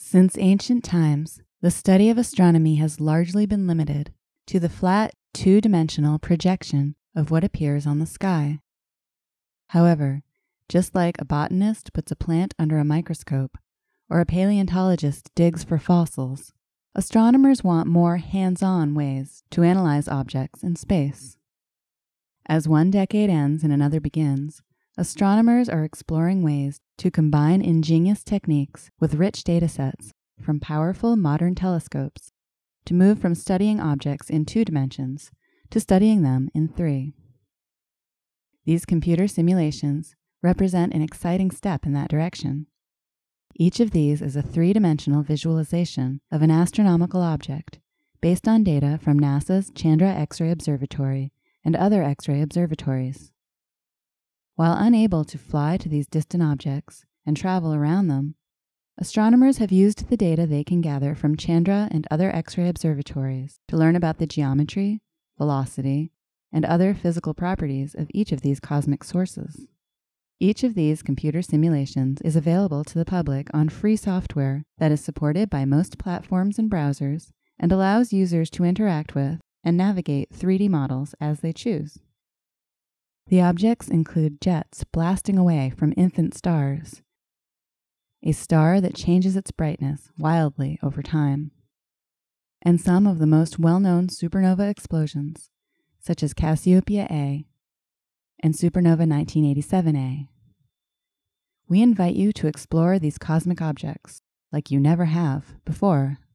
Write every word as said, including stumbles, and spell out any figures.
Since ancient times, the study of astronomy has largely been limited to the flat, two-dimensional projection of what appears on the sky. However, just like a botanist puts a plant under a microscope or a paleontologist digs for fossils, astronomers want more hands-on ways to analyze objects in space. As one decade ends and another begins, astronomers are exploring ways to combine ingenious techniques with rich data sets from powerful modern telescopes to move from studying objects in two dimensions to studying them in three. These computer simulations represent an exciting step in that direction. Each of these is a three-dimensional visualization of an astronomical object based on data from NASA's Chandra X-ray Observatory and other X-ray observatories. While unable to fly to these distant objects and travel around them, astronomers have used the data they can gather from Chandra and other X-ray observatories to learn about the geometry, velocity, and other physical properties of each of these cosmic sources. Each of these computer simulations is available to the public on free software that is supported by most platforms and browsers and allows users to interact with and navigate three D models as they choose. The objects include jets blasting away from infant stars, a star that changes its brightness wildly over time, and some of the most well-known supernova explosions, such as Cassiopeia A and Supernova nineteen eighty-seven A. We invite you to explore these cosmic objects like you never have before.